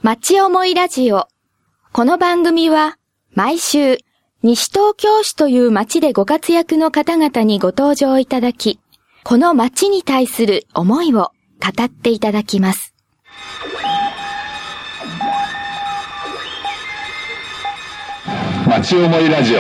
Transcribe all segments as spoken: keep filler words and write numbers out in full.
町思いラジオ。この番組は毎週西東京市という町でご活躍の方々にご登場いただき、この町に対する思いを語っていただきます。 町思いラジオ。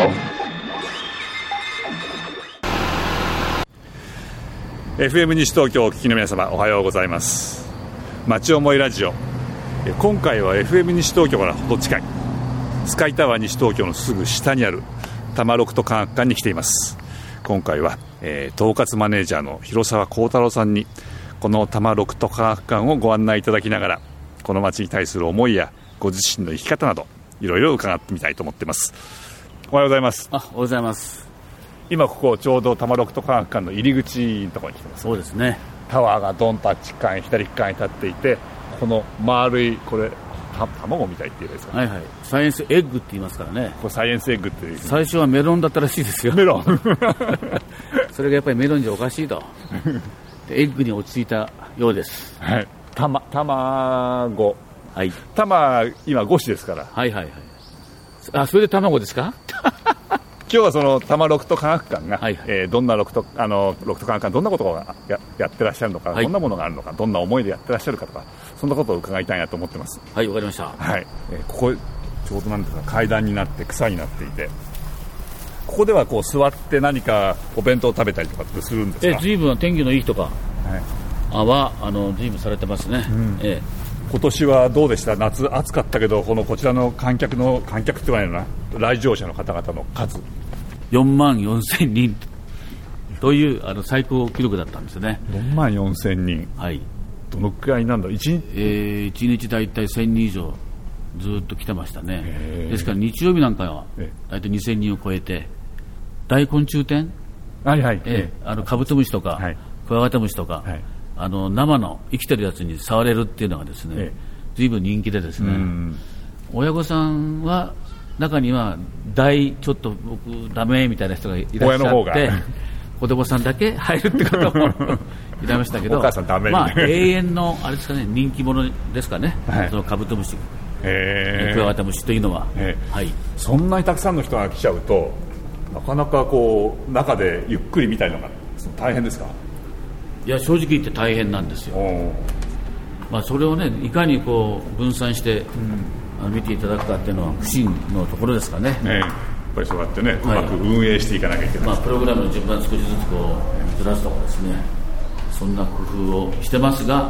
エフエム 西東京をお聞きの皆様、おはようございます。町思いラジオ。今回は エフエム 西東京からほど近いスカイタワー西東京のすぐ下にある多摩ロクト科学館に来ています。今回は、えー、統括マネージャーの広沢幸太郎さんにこの多摩ロクト科学館をご案内いただきながら、この町に対する思いやご自身の生き方などいろいろ伺ってみたいと思っています。おはようございます。 あ、おはようございます。 今ここちょうど多摩ロクト科学館の入り口のところに来てます。 そうですね。 タワーがドンとあっち側に左側に立っていて、この丸いこれた卵みたいって言うんですかね。 はいはい。サイエンスエッグって言いますからね。 これサイエンスエッグっていう。 最初はメロンだったらしいですよ。 メロンそれがやっぱりメロンじゃおかしいとでエッグに落ち着いたようです。 はい。たま卵。 はい。 たま今ご種ですから。 はいはいはい。あ、それで卵ですか今日はその多摩ロクト科学館が、 はいはい、 えー、どんなロクトあのロクト科学館どんなことを や, やってらっしゃるのか、はい、どんなものがあるのか、どんな思いでやってらっしゃるかとか、そんなことを伺いたいなと思ってます。 はい、わかりました。 はい、えー、ここちょうどなんですか、階段になって草になっていて、ここではこう座って何かお弁当を食べたりとかってするんですか。 え随分天気のいい日とか、 はい、 あはあの随分されてますね。うん、ええ、 今年はどうでした。夏暑かったけど、このこちらの観客の観客って言わないのな、来場者の方々の数よんまんよんせんにんというあの最高記録だったんですよね。 よんまんよんせんにん、 はい、 どのくらいなんだろう。 1日、 えー、いちにちだいたいせんにん以上ずっと来てましたね。ですから日曜日なんかはだいたいにせんにんを超えて、大昆虫展、 はいはい、 えー、あのカブトムシとか、はい、クワガタムシとか、はい、あの生の生きてるやつに触れるっていうのがですね、えー、随分人気でですね、親御さんは中には大ちょっと僕ダメみたいな人がいらっしゃって子供さんだけ入るって方もいらっしゃいましたけど、 お母さんダメに、 まあ、永遠のあれですかね、人気者ですかね、はい、そのカブトムシ、クワガタムシというのは、はい、 そんなにたくさんの人が来ちゃうとなかなかこう中でゆっくり見たいのが大変ですか。 いや、正直言って大変なんですよ。まあ、それをね、いかにこう分散して、うん、見ていただくかっていうのは不審のところですかね。 ね、やっぱりそうやってね、うまく運営していかなきゃいけない、 まあ、プログラムの順番少しずつこうずらすとかですね、そんな工夫をしてますが、はい、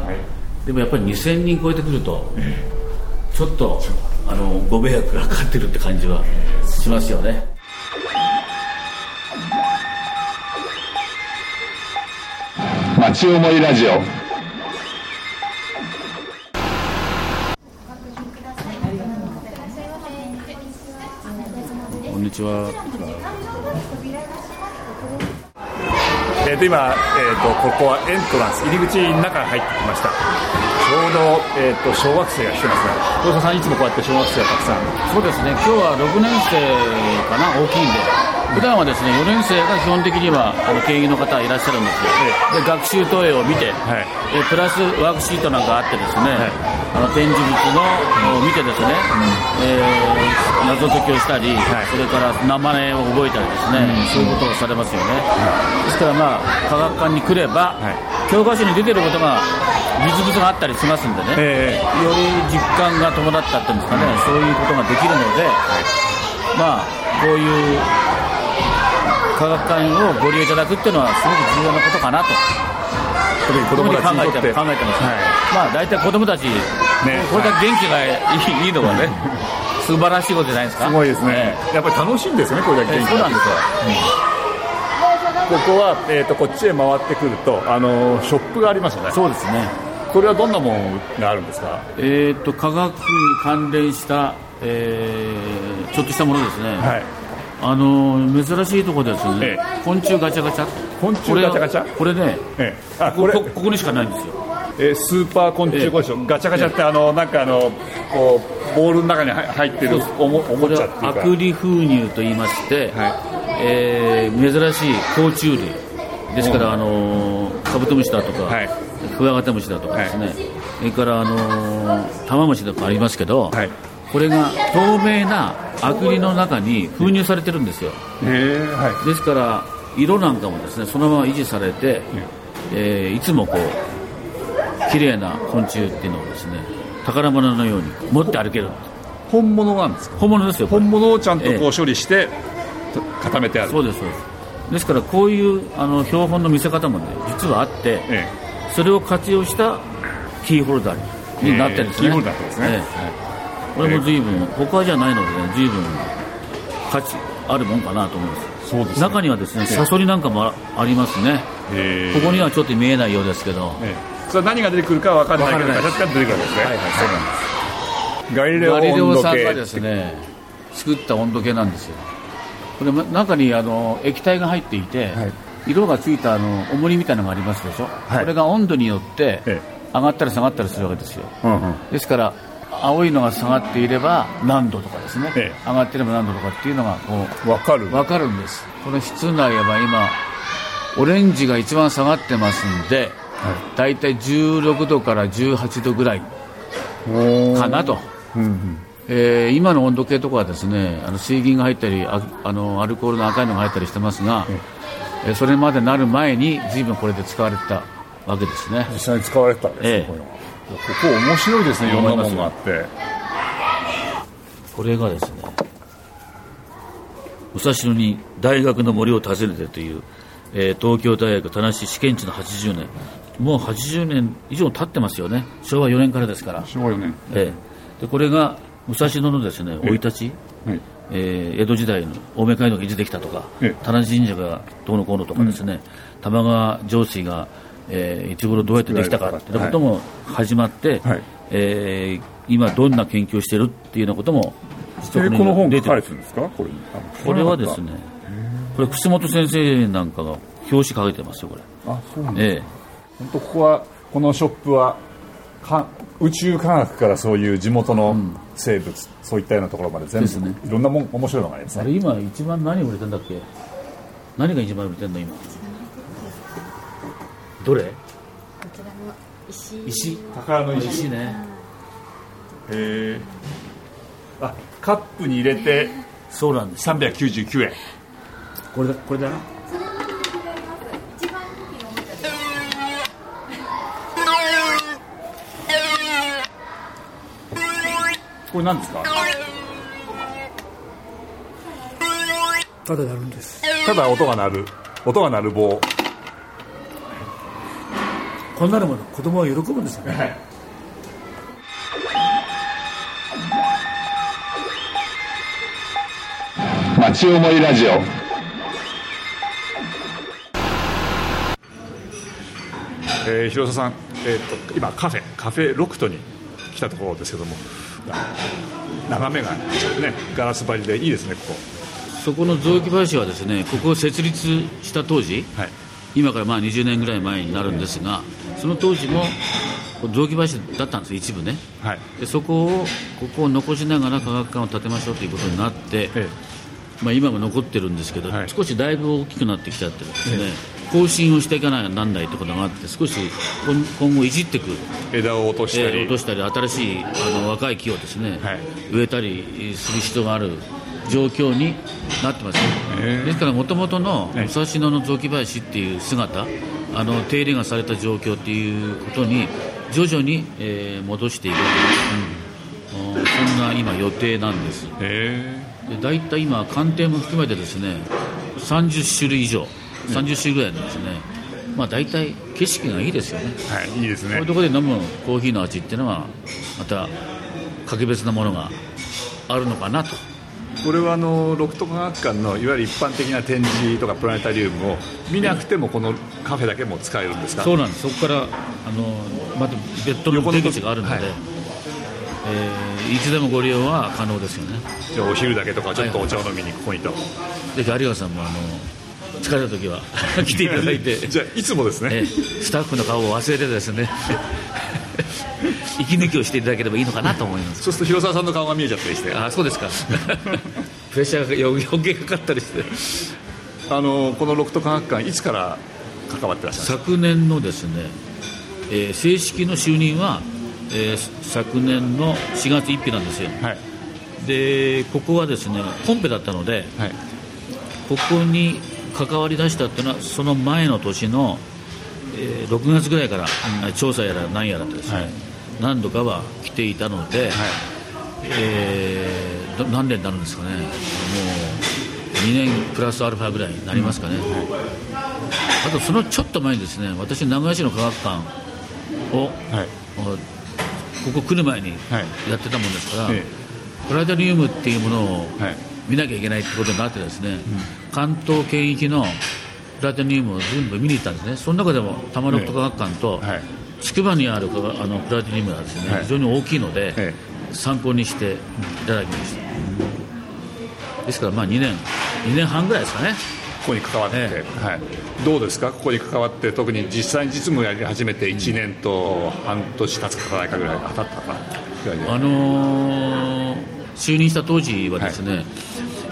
でもやっぱりにせんにん超えてくると、えー、ちょっとあのご迷惑がかかってるって感じはしますよね。 町思いラジオ。 こんにちは。 えー、と今、えー、とここはエントランス、入り口の中に入ってきました。ちょうど、えー、と小学生が来てますが、大沢さんいつもこうやって小学生がたくさん。 そうですね、今日はろくねん生かな、大きいんで、普段はですねよねん生が基本的にはあの経営の方いらっしゃるんですよ。で学習投影を見て、はい、でプラスワークシートなんかあってですね、はい、あの展示物のを見てですね、うん、えー、謎解きをしたり、はい、それから名前を覚えたりですね、うん、そういうことをされますよね。うん、ですからまあ科学館に来れば、はい、教科書に出てることが実物があったりしますんでね、えー、より実感が伴ったっていうんですかね、そういうことができるので、はい、まあこういう科学館をご利用いただくっていうのはすごく重要なことかなと、 特に子供たちにとって考えてます、はい、まあ大体子供たち、ね、これだけ元気がいい、いいのはね素晴らしいことじゃないですか。 すごいですね、ね、やっぱり楽しいんですよね、これだけ元気が。 そうなんですよ、 うん、ここは、えー、とこっちへ回ってくると、あのー、ショップがありますよね。 そうですね。 これはどんなものがあるんですか。 えー、と科学に関連した、えー、ちょっとしたものですね、はい、あのー、珍しいところですね、ええ、昆虫ガチャガチャ、 昆虫ガチャガチャ、 これね、ええ、あこれ こ, ここにしかないんですよ。 えー、スーパー昆虫ガチャ、ええ、ガチャガチャって、あのなんかあのこうボールの中に入ってるお も, おもちゃっていうか、 アクリフーニュと言いまして、はい、えー、珍しい甲虫類ですから、あのー、カブトムシだとか、はい、クワガタムシだとかですね、はい、 それからあのー、玉虫とかありますけど、はい、これが透明なアクリルの中に封入されてるんですよ。 へー、はい、 ですから色なんかもですねそのまま維持されて、えー、いつもこう綺麗な昆虫っていうのをですね宝物のように持って歩ける。 本物なんですか？ 本物ですよ。 本物をちゃんとこう処理して、えー、固めてある。 そうですそうです。ですからこういうあの標本の見せ方もね実はあって、ええ、それを活用したキーホルダーになってるんですね。 キーホルダーですね、ええ、これも随分、ええ、他じゃないのでね随分価値あるもんかなと思います。 そうですね。 中にはですねサソリなんかも あ, ありますね、ええ、ここにはちょっと見えないようですけど、ええ、それは何が出てくるか分からないけど形が出てくるわけですね。 はいはい、そうなんです。 ガリレオガリレオさんがですね作った温度計なんですよ。これ中にあの液体が入っていて、はい、色がついたあの重りみたいなのがありますでしょ、はい、これが温度によって上がったり下がったりするわけですよ、うんうん、ですから青いのが下がっていれば何度とかですね、ええ、上がっていれば何度とかっていうのがこう分かる分かるんです。この室内は今オレンジが一番下がってますんで、はい、だいたいじゅうろくどからじゅうはちどぐらいかなと、うんうん、えー、今の温度計とかはですねあの水銀が入ったり あ, あのアルコールの赤いのが入ったりしてますが、うん、えー、それまでなる前に随分これで使われてたわけですね。 実際に使われてたんですね、えー、こういうのが。ここ面白いですね。いろんなものがあって、 これがですね武蔵野に大学の森を訪ねてという、えー、東京大学田無試験地のはちじゅうねん、もうはちじゅうねん以上経ってますよね。しょうわよねんからですから。 しょうわよねん、 えー、でこれが武蔵野のですね生い立ち、はい、えー、江戸時代の青梅街道が維持できたとか、田無神社がどうのこうのとかですね、うん、玉川上水が、えー、いつ頃どうやってできたかということも始まって、はい、えー、今どんな研究をしているっていうようなことも実はこの本書かれてるんですか？これ、 これはですねこれ楠本先生なんかが表紙書いてますよこれ。 あ、そうなんですか、えー、本当ここはこのショップはか宇宙科学からそういう地元の生物、うん、そういったようなところまで全部、ね、いろんなもん面白いのがありますね。 あれ今一番何売れてんだっけ？何が一番売れてんの今？どれ？こちらの石。石？ 宝の石。 石ね。 へえ。あ、カップに入れてそうなんです。 さんびゃくきゅうじゅうきゅうえん。 これだこれだな。 これ何ですか？ ただ鳴るんです。 ただ音が鳴る音が鳴る棒。 こんなのも子供は喜ぶんですよね。はい、 町思いラジオ。えー、広澤さん、えー、と今カフェカフェロクトに来たところですけども、眺めが、ね、ガラス張りでいいですね。ここそこの雑木林はですねここを設立した当時、はい、今からまあにじゅうねんぐらい前になるんですが、その当時も雑木林だったんです一部ね、はい、でそこをここを残しながら科学館を建てましょうということになって、ええ、まあ、今も残ってるんですけど、はい、少しだいぶ大きくなってきちゃってですね、ええ、更新をしていかなきゃなんないところがあって、少し今後いじっていく、 枝を落としたり、 えー、落としたり新しいあの若い木をですね、はい、植えたりする必要がある状況になってます、えー、ですからもともとの武蔵野の雑木林っていう姿、あの手入れがされた状況っていうことに徐々に、えー、戻していく、うん、そんな今予定なんです。えー、でだいたい今鑑定も含めてですねさんじゅっしゅるい以上さんじゅっしゅるいぐらいなんですね。まあだいたい景色がいいですよね。 はい、いいですね。こういうところで飲むコーヒーの味っていうのはまた格別なものがあるのかなと。 これはあのロクト科学館のいわゆる一般的な展示とかプラネタリウムを見なくてもこのカフェだけも使えるんですか？ そうなんです。そこからあのまた別途の出口があるので、はい、えー、いつでもご利用は可能ですよね。 じゃあお昼だけとかちょっとお茶を飲みにここにと、はい、 ぜひ有賀さんもあの疲れた時は来ていただいてじゃあいつもですね、えー、 スタッフの顔を忘れてですね息抜きをしていただければいいのかなと思います。 そうすると広澤さんの顔が見えちゃったりして。 あ、そうですかプレッシャーが余計かかったりしてあのこのロクト科学館いつから関わってらっしゃるんですか？ 昨年のですね、えー、正式の就任はえー、昨年のしがつついたちなんですよ、はい、でここはですねコンペだったので、はい、ここに関わり出したっていうのはその前の年の、えー、ろくがつぐらいから、うん、調査やら何やらってですね、はい、何度かは来ていたので、はい、えー、何年になるんですかね、もうにねんプラスアルファぐらいになりますかね、うん、はい、あとそのちょっと前にですね、私名古屋市の科学館を、はい、ここ来る前にやってたもんですから、はい、プラネタリウムっていうものを、はい、見なきゃいけないってことになってですね、うん、関東圏域のプラネタリウムを全部見に行ったんですね。その中でも多摩ロフト科学館と筑波にあるあのプラネタリウムがですね、はい、非常に大きいので、はい、参考にしていただきました、うん、ですからまあにねんにねんはんぐらいですかね、 ここに関わって、ええ、はい、どうですか、ここに関わって特に実際に実務をやり始めていちねんと半年経つか経たないかぐらい経ったかぐらいで、 あのー、就任した当時はですね、はい、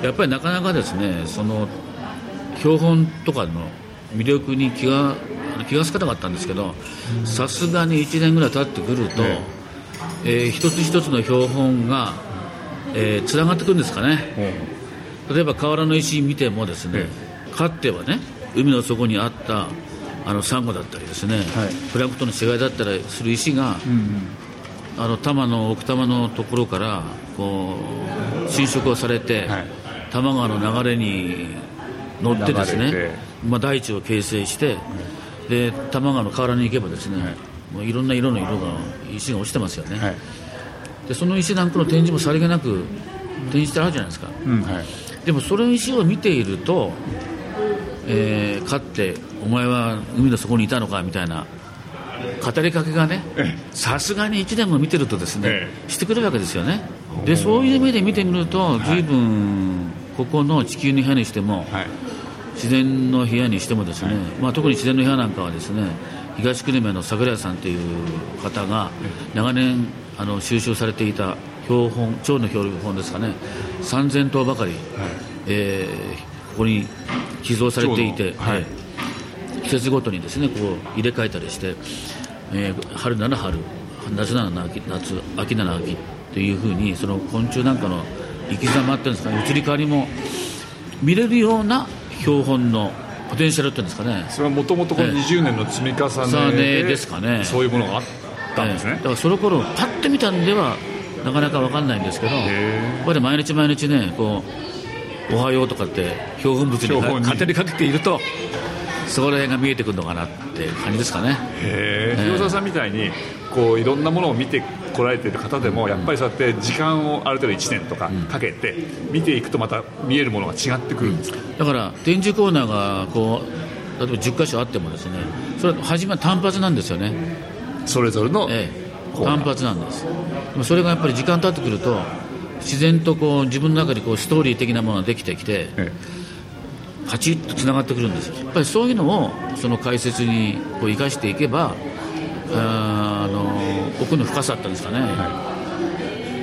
やっぱりなかなかですね、その標本とかの魅力に気が気がつかなかったんですけど、さすがにいちねんぐらい経ってくると、ね、えー、一つ一つの標本が、えー、つながってくるんですかね、うん、例えば河原の石見てもですね、うん、かつてはね海の底にあったあのサンゴだったりですね、はい、プランクトンの死骸だったりする石が、うんうん、あの多摩の奥多摩のところからこう浸食をされて、はい、多摩川の流れに乗ってですね、まあ、大地を形成して、うん、で多摩川の河原に行けばですね、はい、もういろんな色の色が石が落ちてますよね、はい、でその石なんかの展示もさりげなく展示してあるじゃないですか、うん、はい、でもその石を見ていると、えー、かってお前は海の底にいたのかみたいな語りかけがね、さすがにいちねんも見てるとですね、ええ、してくるわけですよね。でそういう目で見てみると随分ここの地球の部屋にしても、はい、自然の部屋にしてもですね、はい、まあ、特に自然の部屋なんかはですね、東久留米の桜井さんという方が長年あの収集されていた標本、蝶の標本ですかね、さんぜんとうばかり、はい、えー、ここに寄贈されていて、はい、季節ごとにですねこう入れ替えたりして、えー、春なら春、夏なら秋、夏、秋なら秋というふうにその昆虫なんかの生き様っていうんですかね、移り変わりも見れるような標本のポテンシャルっていうんですかね、それはもともとこのにじゅうねんの積み重ねで、ですかね、そういうものがあったんですね、えー、だからその頃パッと見たんではなかなか分かんないんですけど、やっぱり毎日毎日ねこうおはようとかって標本物に語りかけているとそこら辺が見えてくるのかなって感じですかね。へえ、広沢さんみたいにこういろんなものを見てこられている方でもやっぱりそうやって時間をある程度いちねんとかかけて見ていくとまた見えるものが違ってくるんですか。だから展示コーナーがこう例えばじゅっかしょあってもですね、それは初めは単発なんですよね、それぞれの、ええ、単発なんです。でもそれがやっぱり時間経ってくると自然とこう自分の中でこうストーリー的なものができてきて、ええ、パチッとつながってくるんですよ。やっぱりそういうのをその解説にこう生かしていけば、ああの奥の深さってんですかね、はい、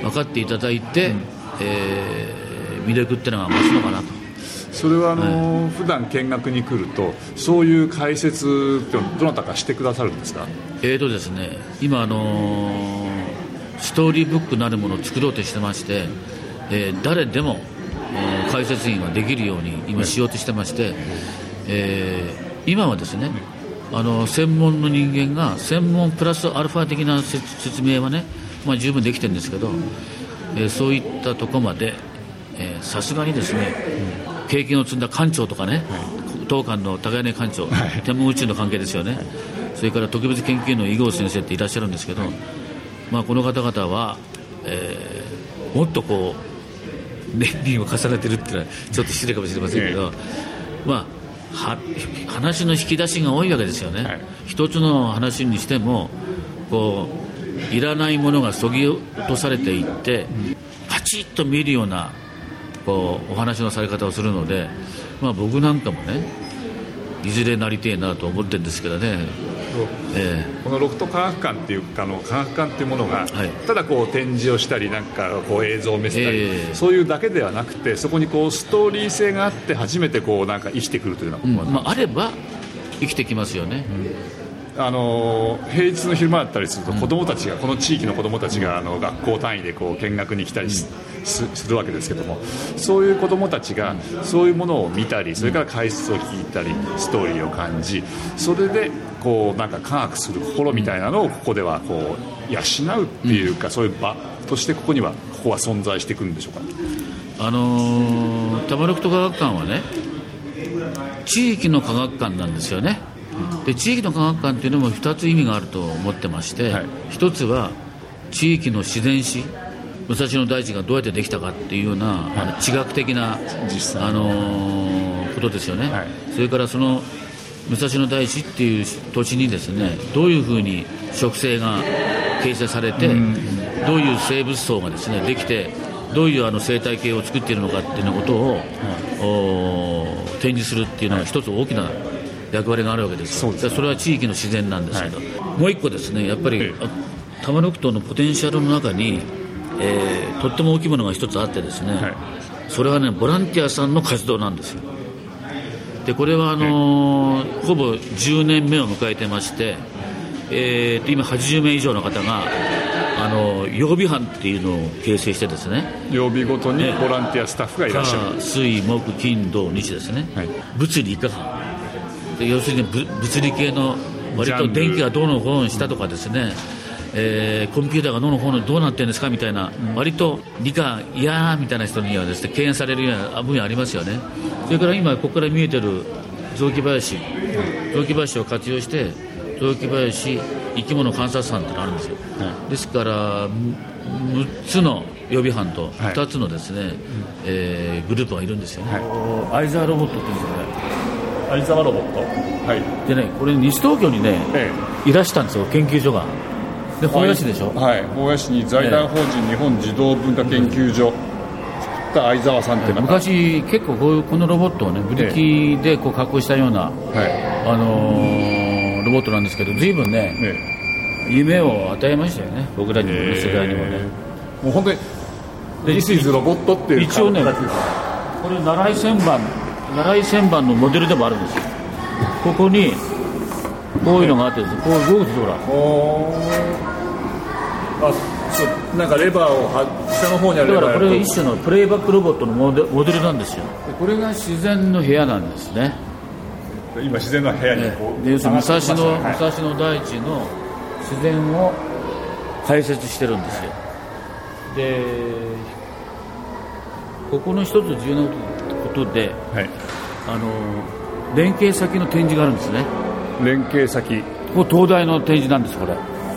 分かっていただいて、うん、えー、魅力っていうのが増すのかなと。それはあの、はい、普段見学に来るとそういう解説ってどなたかしてくださるんですか。えーとですね、今あのストーリーブックなるものを作ろうとしてまして、えー、誰でも解説員ができるように今しようとしてまして、えー、今はですねあの専門の人間が専門プラスアルファ的な説明はね、まあ、十分できてるんですけど、えー、そういったところまでさすがにですね経験を積んだ館長とかね、当館の高柳館長、天文宇宙の関係ですよね、それから特別研究の井郷先生っていらっしゃるんですけど、まあ、この方々は、えー、もっとこう年輪を重ねてるっていうのはちょっと失礼かもしれませんけど、まあ、は話の引き出しが多いわけですよね、はい、一つの話にしてもこういらないものがそぎ落とされていって、うん、パチッと見えるようなこうお話のされ方をするので、まあ、僕なんかもねいずれなりてえなと思ってるんですけどね、えー、このロフト科学館っていうかの科学館っていうものが、はい、ただこう展示をしたりなんかこう映像を見せたり、えー、そういうだけではなくてそこにこうストーリー性があって初めてこうなんか生きてくるというような、うん、まあ、あれば生きてきますよね、 あの平日の昼間だったりすると子どもたちが、うん、この地域の子どもたちがあの学校単位でこう見学に来たり す,、うん、するわけですけども、そういう子どもたちがそういうものを見たり、それから解説を聞いたりストーリーを感じ、それでこうなんか科学する心みたいなのをここではこう養うっていうか、うん、そういう場としてここにはここは存在してくるんでしょうか。 あのー、多摩六都科学館はね、地域の科学館なんですよね。で地域の科学館というのもふたつ意味があると思ってまして、はい、ひとつは地域の自然史、武蔵野大地がどうやってできたかっていうような、はい、あの地学的な、あのー、ことですよね、はい、それからその武蔵野大地っていう土地にですね、どういうふうに植生が形成されて、うん、どういう生物層がですねできて、どういうあの生態系を作っているのかっていうようなことを、はい、展示するっていうのは一つ大きな役割があるわけですよ。 そ, それは地域の自然なんですけど、はい、もう一個ですね、やっぱり多摩六島のポテンシャルの中に、えー、とっても大きいものが一つあってですね、はい、それはねボランティアさんの活動なんですよ。でこれはあのー、ほぼじゅうねんめを迎えてまして、えー、と今はちじゅうめい以上の方があの曜日班っていうのを形成してですね、 曜日ごとにボランティアスタッフがいらっしゃる。 水木金土日ですね、はい、物理科学で、要するに物理系の割と電気がどうのこうのしたとかですね、えー、コンピューターがどうのこうのどうなってるんですかみたいな、うん、割と理科嫌みたいな人にはですね敬遠されるような分野ありますよね。それから今ここから見えてる雑木林、雑木林を活用して雑木林生き物観察班ってのがあるんですよ、はい、ですからむっつの予備班とふたつのですね、はい、えー、グループがいるんですよね、はい、相沢ロボットって言うんですよね。 相沢ロボット、はい、 でね、これ西東京にね、ええ、いらしたんですよ、研究所が。で保谷市でしょ、 はい、保谷市に財団法人日本児童文化研究所、ええ、相沢さんっていうのが昔結構こういうこのロボットをねブリキでこう加工したような、ええ、あのー、ロボットなんですけど、随分ね、ええ、夢を与えましたよね、僕らにもね、世界にもね。 もう本当にThis is ロボットっていう一応ね、これ習い旋盤習い旋盤のモデルでもあるんですよ。ここにこういうのがあってですね、こう動くとほら、 あ、そう、なんかレバーを下の方にあるレバー、 だからこれ一種のプレイバックロボットのモデ、モデルなんですよ。でこれが自然の部屋なんですね。 今自然の部屋にこう、 ね、で要するに武蔵野、はい、武蔵野大地の自然を解説してるんですよ。でここの一つ重要なことで、はい、あの連携先の展示があるんですね。 連携先、 ここ東大の展示なんです。これ、へ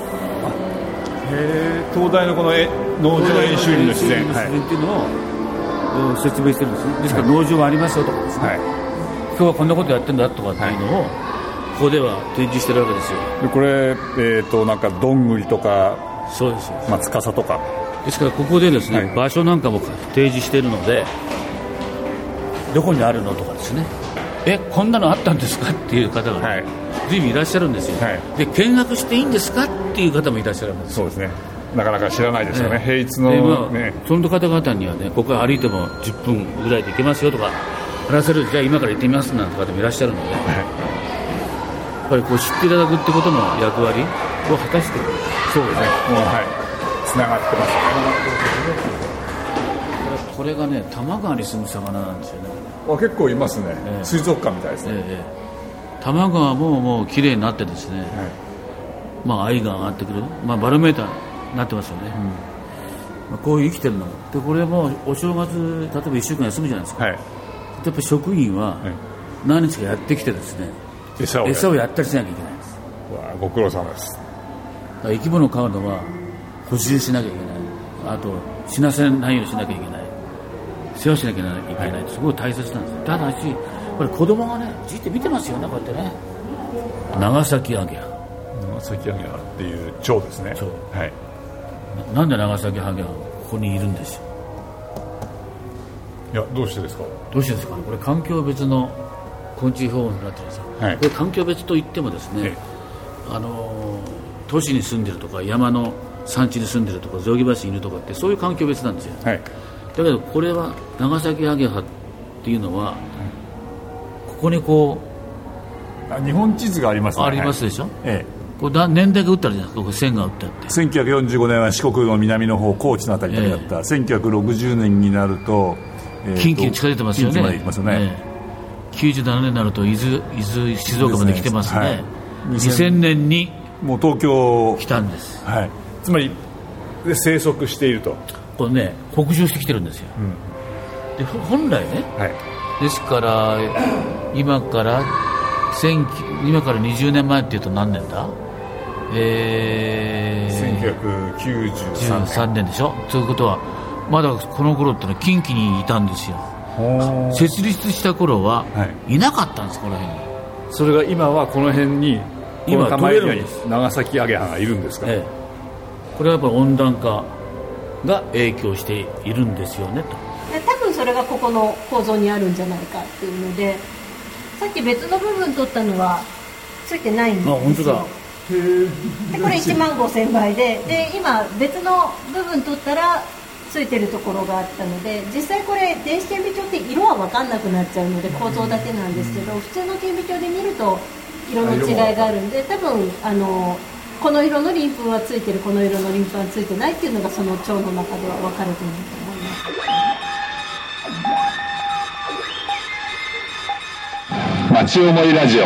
え、東大のこの農場演習林の自然っていうのを説明してるんですね。ですから農場がありますよとかですね、はい、今日はこんなことやってんだとかっていうのを、はい、ここでは展示してるわけですよ。 でこれ、えー、となんかどんぐりとか、 そうですよ、 松笠とかですからここでですね、はい、場所なんかも提示しているので、どこにあるのとかですね、えこんなのあったんですかっていう方が、ね、はい、随分いらっしゃるんですよ、はい、で見学していいんですかっていう方もいらっしゃるんです。 そうですね、なかなか知らないですよね、ね、平日の、ね、 その方々にはね、ここ歩いてもじゅっぷんぐらいで行けますよとか話せる、じゃあ今から行ってみますなんて方もいらっしゃるので、はい、やっぱりこう知っていただくってことの役割を果たしている。 そうですね、もう、はい、つながってます。 これがね、多摩川に住む魚なんですよね。 あ、結構いますね、えー、水族館みたいですね、えー、多摩川ももう綺麗になってですね、はい、まあ愛が上がってくる、まあ、バロメーターになってますよね、うん、まあ、こういう生きてるので、これもお正月例えばいっしゅうかん休むじゃないですか、はい、やっぱり職員は何日かやってきてですね、餌を や, 餌をやったりしなきゃいけないんです。 わあ、ご苦労様です。 生き物を飼うのは補充しなきゃいけない、あと死なせないようにしなきゃいけない、世話しなきゃいけない、はい、すごい大切なんです。ただしこれ子供がねじって見てますよね、こうやってね。長崎アゲハ、 長崎アゲハっていう蝶ですね。蝶、はい、 な, なんで長崎アゲハがここにいるんですよ。 いや、どうしてですか。 どうしてですかね。これ環境別の昆虫標本になってるんですよ、はい、これ環境別といってもですね、あの都市に住んでるとか山の山地に住んでるとか雑木林にいるとかってそういう環境別なんですよ、はい、だけどこれは長崎アゲハっていうのは、うん、ここにこう日本地図がありますね。 ありますでしょ、 ええ、 これ年代が打ってあるじゃないですか。ここ線が打ってあってせんきゅうひゃくよんじゅうごねんは四国の南の方高知のあたりだった、ええ、せんきゅうひゃくろくじゅうねんになると、 えー、近畿に近づいてますよね。 近畿まで行きますよね、ええ、きゅうじゅうななねんになると伊豆、伊豆静岡まで来てますね、はい、にせんねんにもう東京来たんです、 はい、つまり生息していると。 これね北上してきてるんですよ、うん、で本来ね、はい、ですから今から今からにじゅうねんまえっていうと何年だ、えー、 せんきゅうひゃくきゅうじゅうさんねんでしょ。ということはまだこの頃ってのは近畿にいたんですよ。設立した頃はいなかったんです、この辺に。 それが今はこの辺に今取れるんです。 長崎アゲハがいるんですか、ええ、 これはやっぱり温暖化が影響しているんですよねと。 多分それがここの構造にあるんじゃないかっていうので、さっき別の部分取ったのはついてないんですよ。 あ、本当だ。 でこれいちまんごせんばいで、で今別の部分取ったらついてるところがあったので、実際これ電子顕微鏡って色は分かんなくなっちゃうので構造だけなんですけど、普通の顕微鏡で見ると色の違いがあるんで、多分あのこの色の鱗粉はついてる、この色の鱗粉はついてないっていうのがその腸の中では分かれていると思います。 町思いラジオ。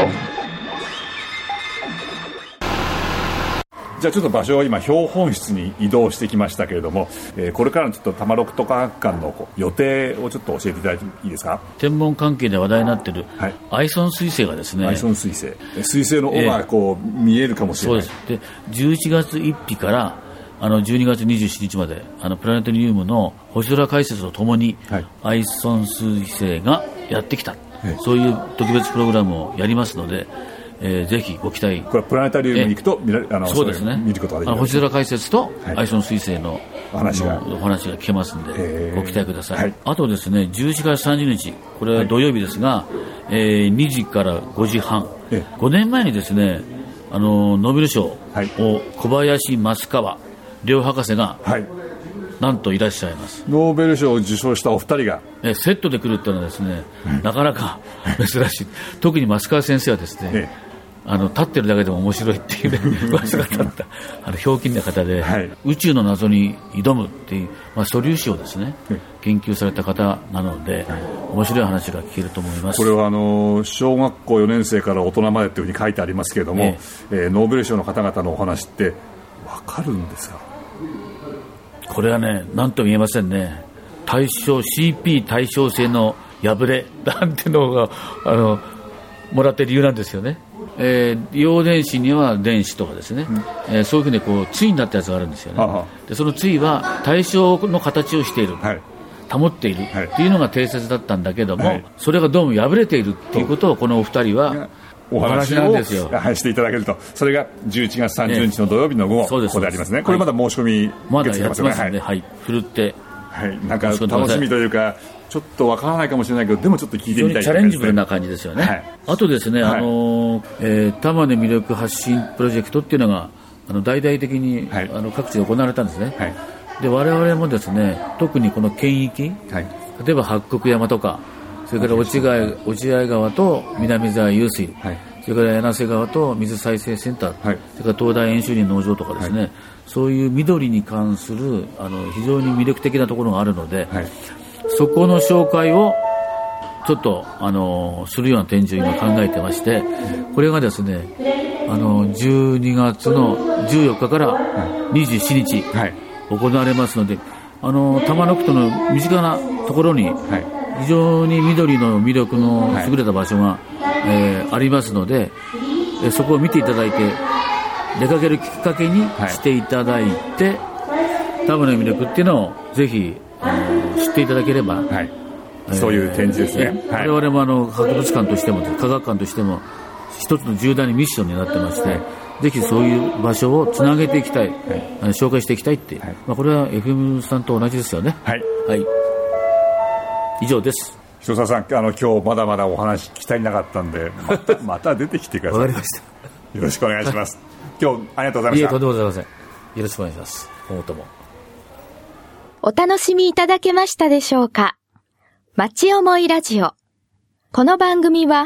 じゃあちょっと場所を今標本室に移動してきましたけれども、えー、これからのちょっと多摩六都科学館の予定をちょっと教えていただいていいですか。 天文関係で話題になっている、はい、アイソン彗星がですね、 アイソン彗星、彗星の尾がこう、えー、見えるかもしれない。 そうです。でじゅういちがつついたちからあのじゅうにがつにじゅうしちにちまであのプラネタリウムの星空解説とともに、はい、アイソン彗星がやってきた、はい、そういう特別プログラムをやりますので、えー、ぜひご期待。 これはプラネタリウムに行くと見られあのそうですね、 見ることができる。 星空解説とアイソン彗星の、はい、 お話がお話が聞けますのでご期待ください、はい、あとですねじゅういちがつさんじゅうにち、これは土曜日ですが、はい、えー、にじからごじはん、ごねんまえにですねあのノーベル賞を小林松川両博士が、はい、なんといらっしゃいます。 ノーベル賞を受賞したお二人がえセットで来るっていうのはですね、うん、なかなか珍しい。特に松川先生はですね、ええ、あの立ってるだけでも面白いっていうね噂が立ったあのひょうきんな方で、はい、宇宙の謎に挑むっていう、まあ、素粒子をですね、はい、研究された方なので、はい、面白い話が聞けると思います。 これはあの小学校よねん生から大人までというふうに書いてありますけれども、えええー、ノーベル賞の方々のお話って分かるんですか。 これはね何とも言えませんね。対称 シーピー 対称性の破れなんてのがあのもらってる理由なんですよね。えー、陽電子には電子とかですね、うん、えー、そういうふうにこう対になったやつがあるんですよね。ああでその対は対象の形をしている、はい、保っているっていうのが定説だったんだけども、はい、それがどうも破れているっていうことをこのお二人はお話なんですよ。していただけると、それがじゅういちがつさんじゅうにちの土曜日の午後、ね、ここでありますね。これまだ申し込みまだやってますので、はい、ふるって、 はい、なんか楽しみというかちょっとわからないかもしれないけど、でもちょっと聞いてみたい、ね、 チャレンジブルな感じですよね、はい、あとですね、はい、あのえー、多摩で魅力発信プロジェクトっていうのがあの大々的に、はい、あの各地で行われたんですね、はい、で我々もですね特にこの県域、はい、例えば八国山とか、それから落合、落合川と南沢湧水、はい、それから柳瀬川と水再生センター、はい、それから東大演習林農場とかですね、はい、そういう緑に関するあの非常に魅力的なところがあるので、はい、そこの紹介をちょっとあのするような展示を今考えてまして、これがですねあのじゅうにがつのじゅうよっかからにじゅうしちにち行われますので、あの多摩六都の身近なところに非常に緑の魅力の優れた場所が、えー、ありますので、えそこを見ていただいて出かけるきっかけにしていただいて、はい、多摩の魅力っていうのをぜひあの知っていただければ、はい、えー、そういう展示ですね、はい、我々もあの博物館としても科学館としても一つの重大なミッションになってまして、はい、ぜひそういう場所をつなげていきたい、はい、紹介していきたいって、はい、まあ、これは エフエム さんと同じですよね。はい、はい、以上です。 塩沢さん、あの今日まだまだお話聞き足りなかったんでまた、また出てきてください。 わかりました。 よろしくお願いします。今日ありがとうございました。 いえ、とんでもございません。よろしくお願いします。今後ともお楽しみいただけましたでしょうか。町思いラジオ。この番組は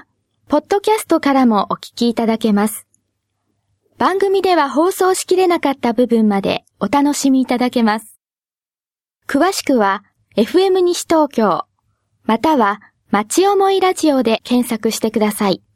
ポッドキャストからもお聞きいただけます。番組では放送しきれなかった部分までお楽しみいただけます。詳しくは エフエム 西東京または町思いラジオで検索してください。